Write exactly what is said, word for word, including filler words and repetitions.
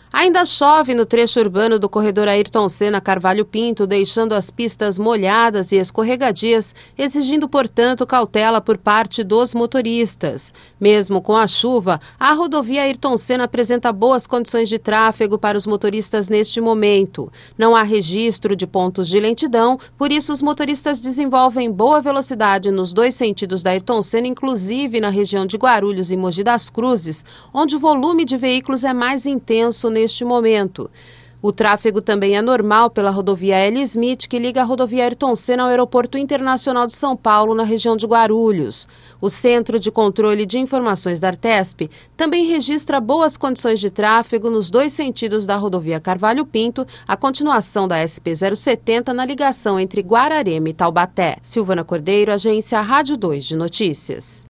Ainda chove no trecho urbano do corredor Ayrton Senna Carvalho Pinto, deixando as pistas molhadas e escorregadias, exigindo, portanto, cautela por parte dos motoristas. Mesmo com a chuva, a rodovia Ayrton Senna apresenta boas condições de tráfego para os motoristas neste momento. Não há registro de pontos de lentidão, por isso os motoristas desenvolvem boa velocidade nos dois sentidos da Ayrton Senna, inclusive na região de Guarulhos e Mogi das Cruzes, onde o volume de veículos é mais intenso neste Neste momento. O tráfego também é normal pela rodovia L. Smith, que liga a rodovia Ayrton Senna ao Aeroporto Internacional de São Paulo, na região de Guarulhos. O Centro de Controle de Informações da Artesp também registra boas condições de tráfego nos dois sentidos da rodovia Carvalho Pinto, a continuação da S P zero setenta na ligação entre Guararema e Taubaté. Silvana Cordeiro, Agência Rádio dois de Notícias.